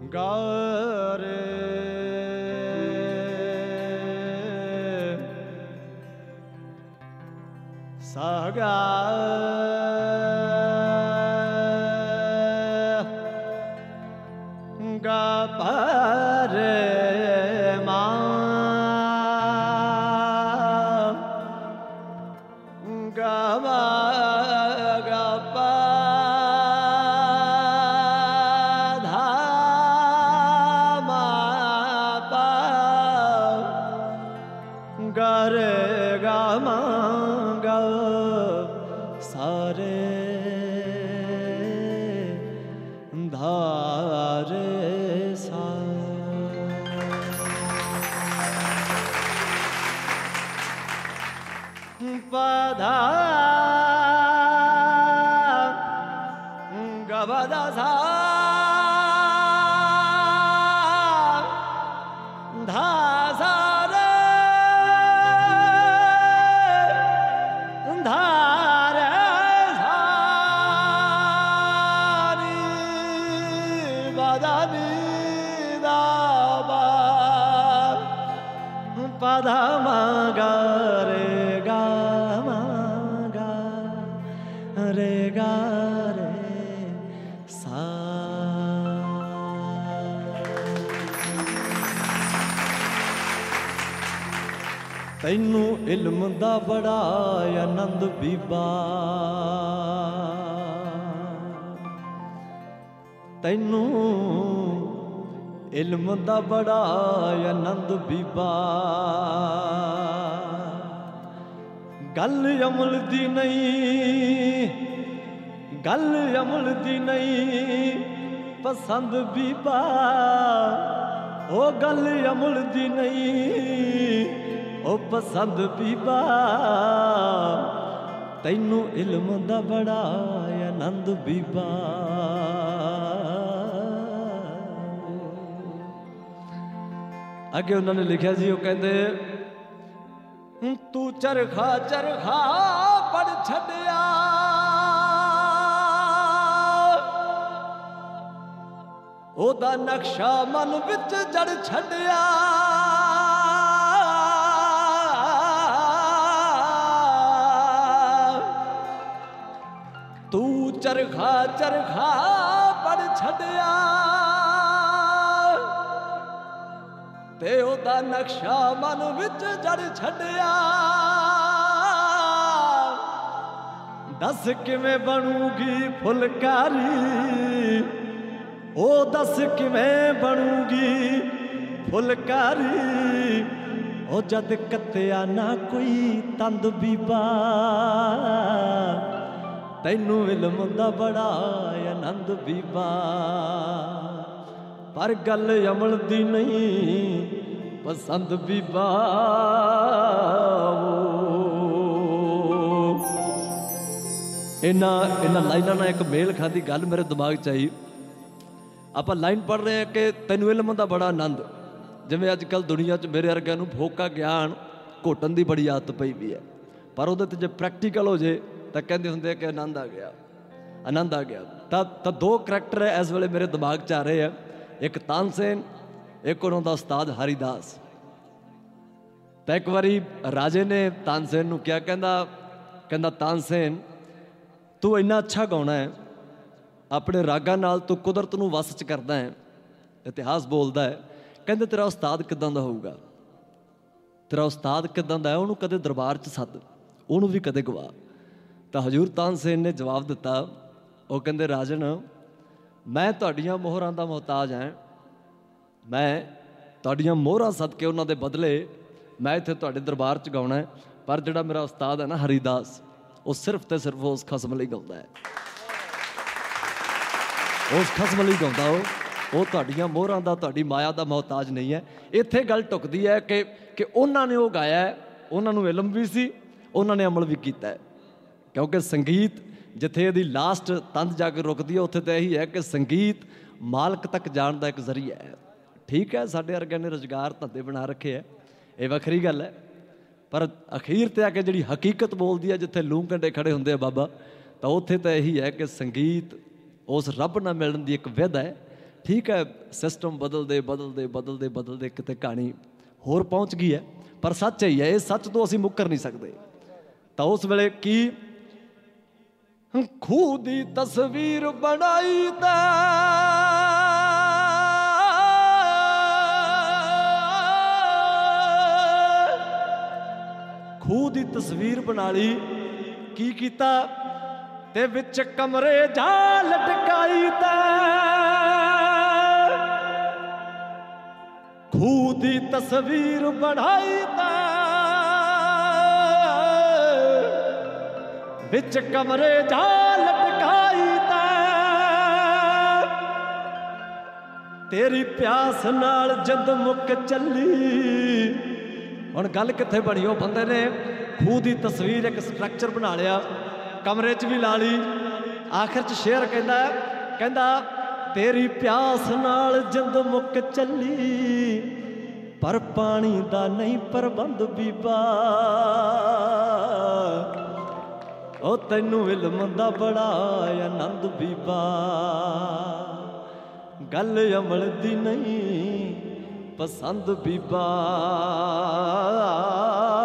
ਗਾਰੇ saga ਗਾ ਪਰੇ ਮਾਂ ਗਾ ਗਾ ਪਾ ਧਾ ਮਾ ਪਾ ਗਾ ਰੇ ਗਾ ਮਾ ਗਾ ਸਾਰੇ ਧਾਰੇ ਸਾ ਪਧਾ ਗਵਦਾ ਸਾ ਧਾ ਸਾ ਰੇ ਧਾ ਰੇ ਸਾ ਨੀ ਬਦਾ ਨੀ ਦਾ ਬਾ ਪਧਾ ਮਾ ਗਾ ਰੇ ਗਾ ਮਾ ਗਾ ਰੇ ਗਾ ਰੇ ਸਾ। ਤੈਨੂੰ ਇਲਮ ਦਾ ਬੜਾ ਆਨੰਦ ਬੀਬਾ, ਤੈਨੂੰ ਇਲਮ ਦਾ ਬੜਾ ਆਨੰਦ ਬੀਬਾ, ਗੱਲ ਅਮਲ ਦੀ ਨਹੀਂ, ਗੱਲ ਅਮਲ ਦੀ ਨਹੀਂ ਪਸੰਦ ਬੀਬਾ, ਉਹ ਗੱਲ ਅਮਲ ਦੀ ਨਹੀਂ ਉਹ ਪਸੰਦ ਬੀਬਾ, ਤੈਨੂੰ ਇਲਮ ਦਾ ਬੜਾ ਆਨੰਦ ਬੀਬਾ। ਅੱਗੇ ਉਹਨਾਂ ਨੇ ਲਿਖਿਆ ਸੀ, ਉਹ ਕਹਿੰਦੇ ਤੂੰ ਚਰਖਾ ਚਰਖਾ ਪੜ ਛੱਡਿਆ, ਉਹਦਾ ਨਕਸ਼ਾ ਮਨ ਵਿੱਚ ਜੜ ਛੱਡਿਆ, ਤੂੰ ਚਰਖਾ ਚਰਖਾ ਪੜ ਛੱਡਿਆ ਤੇ ਉਹਦਾ ਨਕਸ਼ਾ ਮਨ ਵਿੱਚ ਜੜ ਛੱਡਿਆ, ਦੱਸ ਕਿਵੇਂ ਬਣੂਗੀ ਫੁਲਕਾਰੀ, ਉਹ ਦੱਸ ਕਿਵੇਂ ਬਣੂਗੀ ਫੁਲਕਾਰੀ, ਉਹ ਜਦ ਕੱਤਿਆ ਨਾ ਕੋਈ ਤੰਦ ਬੀਬਾ, ਤੈਨੂੰ ਇਲਮ ਦਾ ਬੜਾ ਆਨੰਦ ਬੀਬਾ, ਪਰ ਗੱਲ ਅਮਲ ਦੀ ਨਹੀਂ ਪਸੰਦ ਬੀਬਾ। ਇਹਨਾਂ ਲਾਈਨਾਂ ਨਾਲ ਇੱਕ ਮੇਲ ਖਾਦੀ ਗੱਲ ਮੇਰੇ ਦਿਮਾਗ 'ਚ ਆਈ। ਆਪਾਂ ਲਾਈਨ ਪੜ੍ਹ ਰਹੇ ਹਾਂ ਕਿ ਤੈਨੂੰ ਇਲਮ ਦਾ ਬੜਾ ਆਨੰਦ, ਜਿਵੇਂ ਅੱਜ ਕੱਲ੍ਹ ਦੁਨੀਆ 'ਚ ਮੇਰੇ ਵਰਗਿਆਂ ਨੂੰ ਫੋਕਾ ਗਿਆਨ ਘੋਟਣ ਦੀ ਬੜੀ ਆਦਤ ਪਈ ਵੀ ਹੈ, ਪਰ ਉਹਦੇ 'ਤੇ ਜੇ ਪ੍ਰੈਕਟੀਕਲ ਹੋ ਜੇ ਤਾਂ ਕਹਿੰਦੇ ਹੁੰਦੇ ਆ ਕਿ ਆਨੰਦ ਆ ਗਿਆ, ਆਨੰਦ ਆ ਗਿਆ। ਤਾਂ ਦੋ ਕਰੈਕਟਰ ਹੈ ਇਸ ਵੇਲੇ ਮੇਰੇ ਦਿਮਾਗ 'ਚ ਆ ਰਹੇ ਆ, ਇੱਕ ਤਾਨਸੇਨ, ਇੱਕ ਉਹਨਾਂ ਦਾ ਉਸਤਾਦ ਹਰੀਦਾਸ। ਤਾਂ ਇੱਕ ਵਾਰੀ ਰਾਜੇ ਨੇ ਤਾਨਸੇਨ ਨੂੰ ਕਿਹਾ, ਕਹਿੰਦਾ ਤਾਨਸੇਨ ਤੂੰ ਇੰਨਾ ਅੱਛਾ ਗਾਉਣਾ ਹੈ, ਆਪਣੇ ਰਾਗਾਂ ਨਾਲ ਤੂੰ ਕੁਦਰਤ ਨੂੰ ਵੱਸ 'ਚ ਕਰਦਾ ਹੈ, ਇਤਿਹਾਸ ਬੋਲਦਾ ਹੈ, ਕਹਿੰਦੇ ਤੇਰਾ ਉਸਤਾਦ ਕਿੱਦਾਂ ਦਾ ਹੋਊਗਾ, ਤੇਰਾ ਉਸਤਾਦ ਕਿੱਦਾਂ ਦਾ ਹੈ, ਉਹਨੂੰ ਕਦੇ ਦਰਬਾਰ 'ਚ ਸੱਦ, ਉਹਨੂੰ ਵੀ ਕਦੇ ਗਵਾ। ਤਾਂ ਹਜ਼ੂਰ ਤਾਨਸੇਨ ਨੇ ਜਵਾਬ ਦਿੱਤਾ, ਉਹ ਕਹਿੰਦੇ ਰਾਜਨ ਮੈਂ ਤੁਹਾਡੀਆਂ ਮੋਹਰਾਂ ਦਾ ਮੁਹਤਾਜ ਹਾਂ, ਮੈਂ ਤੁਹਾਡੀਆਂ ਮੋਹਰਾਂ ਸਦਕੇ ਉਹਨਾਂ ਦੇ ਬਦਲੇ ਮੈਂ ਇੱਥੇ ਤੁਹਾਡੇ ਦਰਬਾਰ 'ਚ ਗਾਉਣਾ ਹੈ, ਪਰ ਜਿਹੜਾ ਮੇਰਾ ਉਸਤਾਦ ਹੈ ਨਾ ਹਰੀਦਾਸ, ਉਹ ਸਿਰਫ ਤੇ ਸਿਰਫ ਉਸ ਖਸਮ ਲਈ ਗਾਉਂਦਾ ਹੈ, ਉਸ ਖਸਮ ਲਈ ਗਾਉਂਦਾ, ਉਹ ਤੁਹਾਡੀਆਂ ਮੋਹਰਾਂ ਦਾ ਤੁਹਾਡੀ ਮਾਇਆ ਦਾ ਮੁਹਤਾਜ ਨਹੀਂ ਹੈ। ਇੱਥੇ ਗੱਲ ਢੁੱਕਦੀ ਹੈ ਕਿ ਉਹਨਾਂ ਨੇ ਉਹ ਗਾਇਆ, ਉਹਨਾਂ ਨੂੰ ਇਲਮ ਵੀ ਸੀ, ਉਹਨਾਂ ਨੇ ਅਮਲ ਵੀ ਕੀਤਾ ਹੈ, ਕਿਉਂਕਿ ਸੰਗੀਤ ਜਿੱਥੇ ਇਹਦੀ ਲਾਸਟ ਤੰਦ ਜਾ ਕੇ ਰੁਕਦੀ ਹੈ, ਉੱਥੇ ਤਾਂ ਇਹੀ ਹੈ ਕਿ ਸੰਗੀਤ ਮਾਲਕ ਤੱਕ ਜਾਣ ਦਾ ਇੱਕ ਜ਼ਰੀਆ ਹੈ। ਠੀਕ ਹੈ, ਸਾਡੇ ਵਰਗਿਆਂ ਨੇ ਰੁਜ਼ਗਾਰ ਧੰਦੇ ਬਣਾ ਰੱਖੇ ਹੈ, ਇਹ ਵੱਖਰੀ ਗੱਲ ਹੈ, ਪਰ ਅਖੀਰ 'ਤੇ ਆ ਕੇ ਜਿਹੜੀ ਹਕੀਕਤ ਬੋਲਦੀ ਹੈ, ਜਿੱਥੇ ਲੂੰ ਕੰਡੇ ਖੜੇ ਹੁੰਦੇ ਆ ਬਾਬਾ, ਤਾਂ ਉੱਥੇ ਤਾਂ ਇਹੀ ਹੈ ਕਿ ਸੰਗੀਤ ਉਸ ਰੱਬ ਨਾਲ ਮਿਲਣ ਦੀ ਇੱਕ ਵਿਧ ਹੈ। ठीक है सिस्टम बदलते बदलते बदलते बदलते किते कहानी होर पहुँच गई है, पर सच ही है, इस सच तो असीं मुकर नहीं सकते। तो उस वेले की खूह दी तस्वीर बनाई ता खूह दी तस्वीर बना ली, की कीता ते विच कमरे जा लटकाई ता खूह दी तस्वीर बनाई ता विच कमरे जा लटकाई ता तेरी प्यास नाल जद मुक चली। हुण गल कित्थे बनी, वो बंदे ने खूह दी तस्वीर एक स्ट्रक्चर बना लिया, कमरे च भी ला ली, आखिर च शेर कहंदा तेरी प्यास नाल जद मुक चली पर पानी दा नहीं प्रबंध बीबा, ओ तैनू इल्म दा बड़ा आनंद बीबा, गल अमल दी नहीं पसंद बीबा।